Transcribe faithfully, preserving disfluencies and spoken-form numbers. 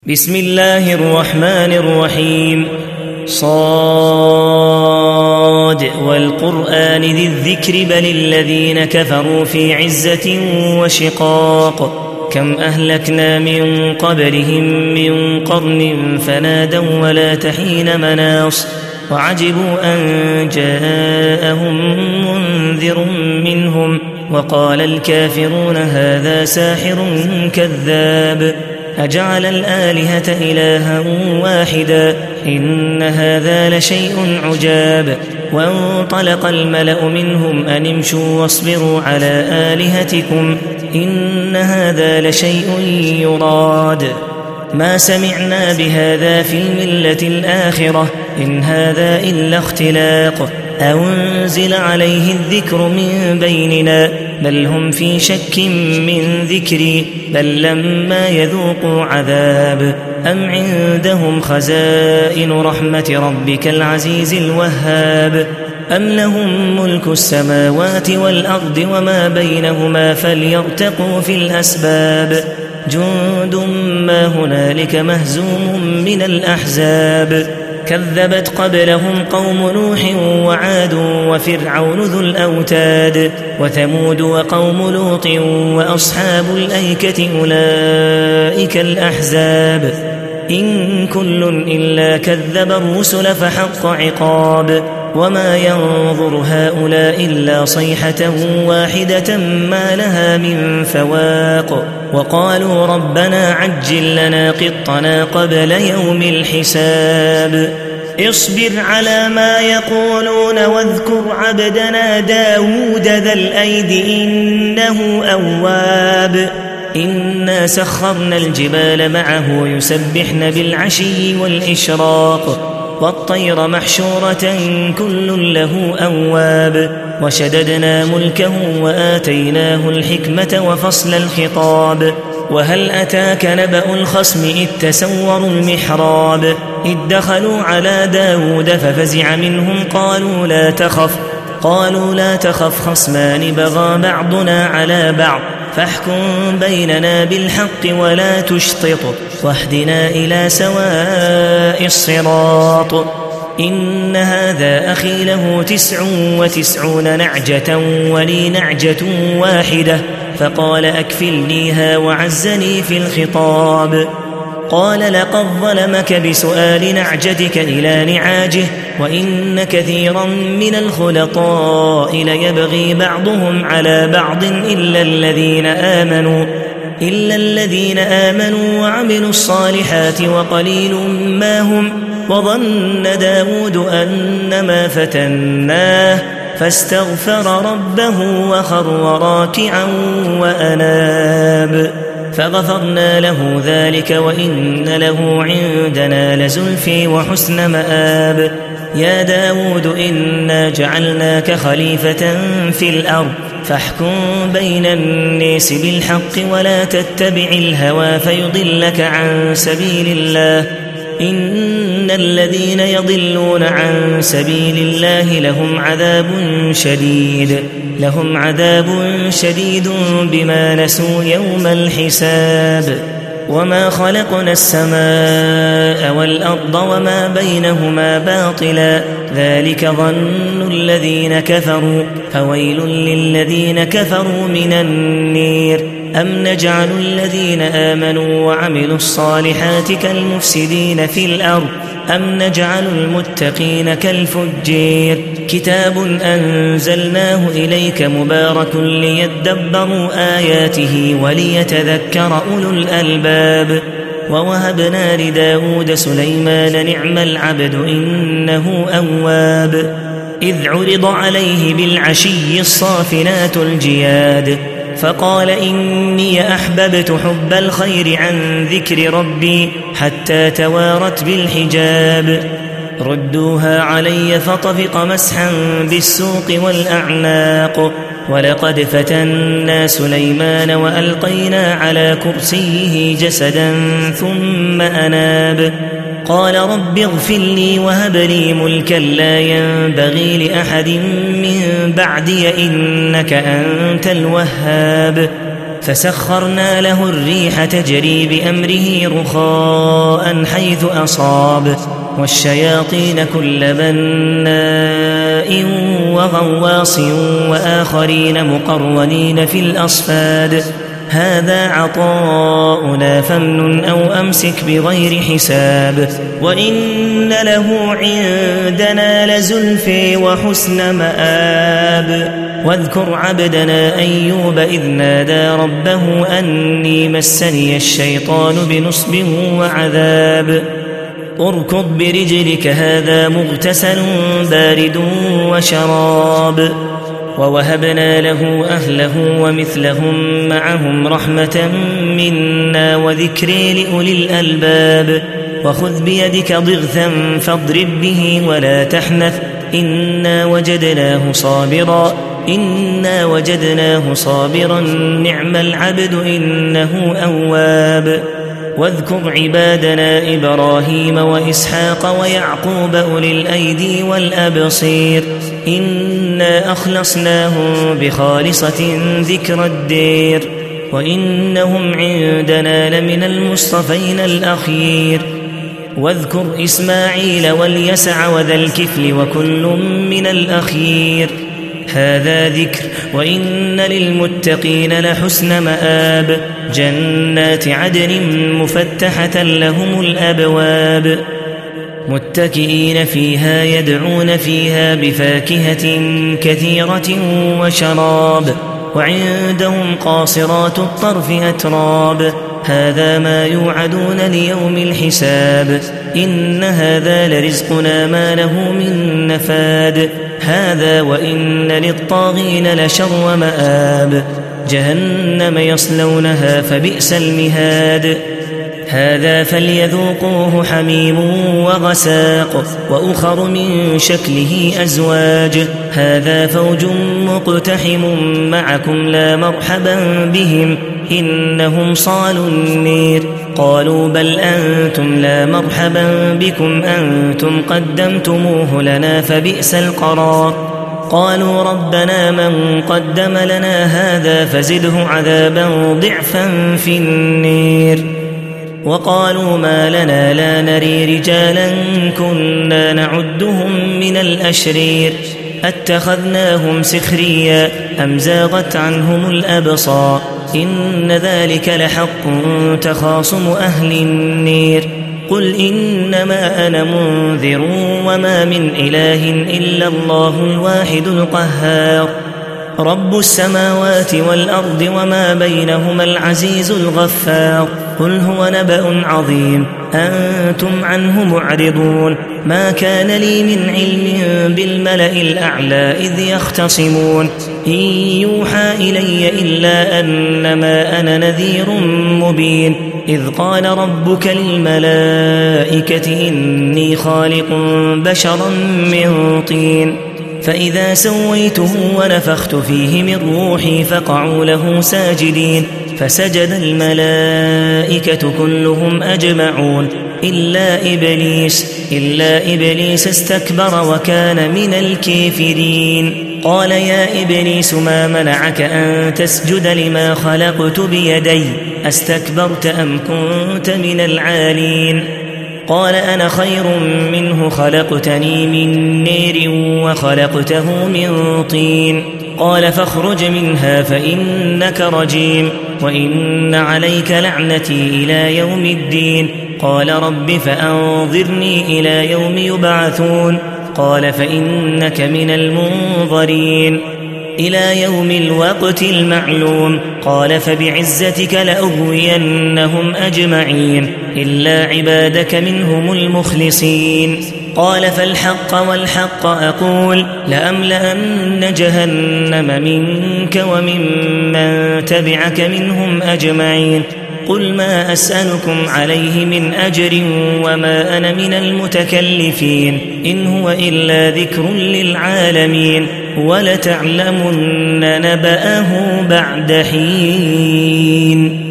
بسم الله الرحمن الرحيم. صاد والقرآن ذي الذكر بل الذين كفروا في عزة وشقاق. كم أهلكنا من قبلهم من قرن فنادوا ولا تحين مناص وعجبوا أن جاءهم منذر منهم وقال الكافرون هذا ساحر كذاب أجعل الآلهة إلها واحدا إن هذا لشيء عجاب. وانطلق الملأ منهم أن امشوا واصبروا على آلهتكم إن هذا لشيء يراد ما سمعنا بهذا في الملة الآخرة إن هذا إلا اختلاق أنزل عليه الذكر من بيننا بل هم في شك من ذكري بل لما يذوقوا عذاب أم عندهم خزائن رحمة ربك العزيز الوهاب أم لهم ملك السماوات والأرض وما بينهما فليرتقوا في الأسباب جند ما هنالك مهزوم من الأحزاب كذبت قبلهم قوم نوح وعاد وفرعون ذو الأوتاد وثمود وقوم لوط وأصحاب الأيكة أولئك الأحزاب إن كل إلا كذب الرسل فحق عقاب وما ينظر هؤلاء إلا صيحة واحدة ما لها من فواق وقالوا ربنا عجل لنا قطنا قبل يوم الحساب اصبر على ما يقولون واذكر عبدنا داود ذا الأيد إنه أواب إنا سخرنا الجبال معه يسبحن بالعشي والإشراق والطير محشورة كل له أواب وشددنا ملكه وآتيناه الحكمة وفصل الخطاب وهل أتاك نبأ الخصم إذ تسوروا المحراب إذ دخلوا على داود ففزع منهم قالوا لا تخف قالوا لا تخف خصمان بغى بعضنا على بعض فاحكم بيننا بالحق ولا تشطط واهدنا إلى سواء الصراط إن هذا أخي له تسع وتسعون نعجة ولي نعجة واحدة فقال أكفلنيها وعزني في الخطاب قال لقد ظلمك بسؤال نعجتك إلى نعاجه وإن كثيرا من الخلطاء ليبغي بعضهم على بعض إلا الذين آمنوا إلا الذين آمنوا وعملوا الصالحات وقليل ما هم وظن داود أنما فتناه فاستغفر ربه وخر راكعا وأناب فغفرنا له ذلك وإن له عندنا لزلفي وحسن مآب يا داود إنا جعلناك خليفة في الأرض فاحكم بين الناس بالحق ولا تتبع الهوى فيضلك عن سبيل الله إن الذين يضلون عن سبيل الله لهم عذاب شديد لهم عذاب شديد بما نسوا يوم الحساب وما خلقنا السماء والأرض وما بينهما باطلا ذلك ظن الذين كفروا فويل للذين كفروا من النير أم نجعل الذين آمنوا وعملوا الصالحات كالمفسدين في الأرض أم نجعل المتقين كالفجير كتاب أنزلناه إليك مبارك ليدبروا آياته وليتذكر أولو الألباب ووهبنا لداود سليمان نعم العبد إنه أواب إذ عرض عليه بالعشي الصافنات الجياد فقال إني أحببت حب الخير عن ذكر ربي حتى توارت بالحجاب ردوها علي فطفق مسحا بالسوق والأعناق ولقد فتنا سليمان وألقينا على كرسيه جسدا ثم أناب قال رب اغفر لي وهب لي ملكا لا ينبغي لأحد من بعدي إنك أنت الوهاب فسخرنا له الريح تجري بأمره رخاء حيث أصاب والشياطين كل بناء وغواص وآخرين مقرنين في الأصفاد هذا عطاؤنا فامنن أو أمسك بغير حساب وإن له عندنا لزلفى وحسن مآب واذكر عبدنا أيوب إذ نادى ربه أني مسني الشيطان بنصب وعذاب اركض برجلك هذا مغتسل بارد وشراب ووهبنا له أهله ومثلهم معهم رحمة منا وذكر لأولي الألباب وخذ بيدك ضغثا فاضرب به ولا تحنث إنا وجدناه صابرا إنا وجدناه صابرا نعم العبد إنه أواب واذكر عبادنا إبراهيم وإسحاق ويعقوب أولي الأيدي والأبصير إنا أخلصناهم بخالصة ذكر الدير وإنهم عندنا لمن المصطفين الأخير واذكر إسماعيل واليسع وذا الكفل وكل من الأخير هذا ذكر وإن للمتقين لحسن مآب جنات عدن مفتحة لهم الأبواب متكئين فيها يدعون فيها بفاكهة كثيرة وشراب وعندهم قاصرات الطرف أتراب هذا ما يوعدون ليوم الحساب إن هذا لرزقنا ما له من نفاد هذا وإن للطاغين لشر مآب جهنم يصلونها فبئس المهاد هذا فليذوقوه حميم وغساق وأخر من شكله أزواج هذا فوج مقتحم معكم لا مرحبا بهم إنهم صالوا النير قالوا بل أنتم لا مرحبا بكم أنتم قدمتموه لنا فبئس القرار قالوا ربنا من قدم لنا هذا فزده عذابا ضعفا في النير وقالوا ما لنا لا نري رجالا كنا نعدهم من الأشرير أتخذناهم سخريا أم زاغت عنهم الأبصار إن ذلك لحق تخاصم أهل النير قل إنما أنا منذر وما من إله إلا الله الواحد القهار رب السماوات والأرض وما بينهما العزيز الغفار قل هو نبأ عظيم أنتم عنه معرضون ما كان لي من علم بالملأ الأعلى إذ يختصمون إن يوحى إلي إلا أنما أنا نذير مبين إذ قال ربك للملائكة إني خالق بشرا من طين فإذا سويته ونفخت فيه من روحي فقعوا له ساجدين فسجد الملائكة كلهم أجمعون إلا إبليس إلا إبليس استكبر وكان من الكافرين قال يا إبليس ما منعك أن تسجد لما خلقت بيدي أستكبرت أم كنت من العالين قال أنا خير منه خلقتني من نير وخلقته من طين قال فاخرج منها فإنك رجيم وإن عليك لعنتي إلى يوم الدين قال رب فأنظرني إلى يوم يبعثون قال فإنك من المنظرين إلى يوم الوقت المعلوم قال فبعزتك لأغوينهم أجمعين إلا عبادك منهم المخلصين قال فالحق والحق أقول لأملأن جهنم منك وممن تبعك منهم أجمعين قل ما أسألكم عليه من أجر وما أنا من المتكلفين إن هو إلا ذكر للعالمين ولتعلمن نبأه بعد حين